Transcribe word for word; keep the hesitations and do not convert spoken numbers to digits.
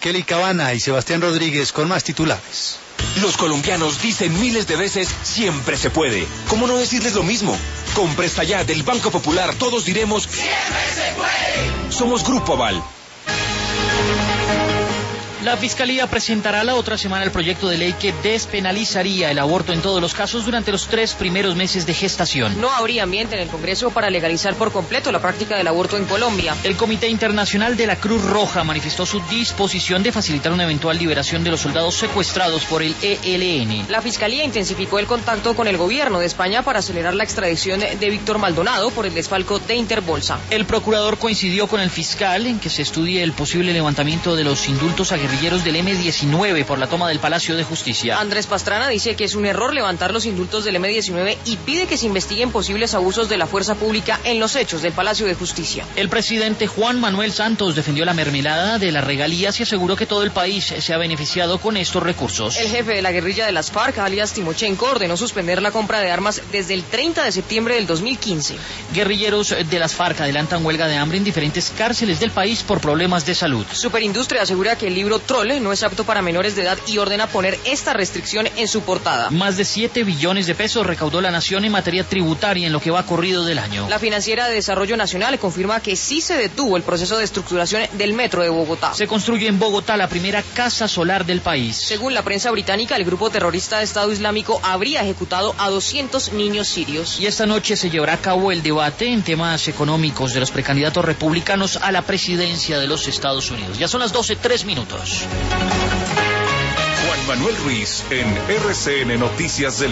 Kelly Cabana y Sebastián Rodríguez con más titulares. Los colombianos dicen miles de veces, siempre se puede. ¿Cómo no decirles lo mismo? Con Presta Ya del Banco Popular todos diremos, siempre se puede. Somos Grupo Aval. La Fiscalía presentará la otra semana el proyecto de ley que despenalizaría el aborto en todos los casos durante los tres primeros meses de gestación. No habría ambiente en el Congreso para legalizar por completo la práctica del aborto en Colombia. El Comité Internacional de la Cruz Roja manifestó su disposición de facilitar una eventual liberación de los soldados secuestrados por el E L N. La Fiscalía intensificó el contacto con el gobierno de España para acelerar la extradición de Víctor Maldonado por el desfalco de Interbolsa. El procurador coincidió con el fiscal en que se estudie el posible levantamiento de los indultos a guerrilleros del eme diecinueve por la toma del Palacio de Justicia. Andrés Pastrana dice que es un error levantar los indultos del eme diecinueve y pide que se investiguen posibles abusos de la fuerza pública en los hechos del Palacio de Justicia. El presidente Juan Manuel Santos defendió la mermelada de las regalías y aseguró que todo el país se ha beneficiado con estos recursos. El jefe de la guerrilla de las FARC, alias Timochenko, ordenó suspender la compra de armas desde el treinta de septiembre del dos mil quince. Guerrilleros de las FARC adelantan huelga de hambre en diferentes cárceles del país por problemas de salud. Superindustria asegura que el libro Troll no es apto para menores de edad y ordena poner esta restricción en su portada. Más de siete billones de pesos recaudó la nación en materia tributaria en lo que va corrido del año. La Financiera de Desarrollo Nacional confirma que sí se detuvo el proceso de estructuración del metro de Bogotá. Se construye en Bogotá la primera casa solar del país. Según la prensa británica, el grupo terrorista de Estado Islámico habría ejecutado a doscientos niños sirios. Y esta noche se llevará a cabo el debate en temas económicos de los precandidatos republicanos a la presidencia de los Estados Unidos. Ya son las doce, tres minutos. Juan Manuel Ruiz en R C N Noticias del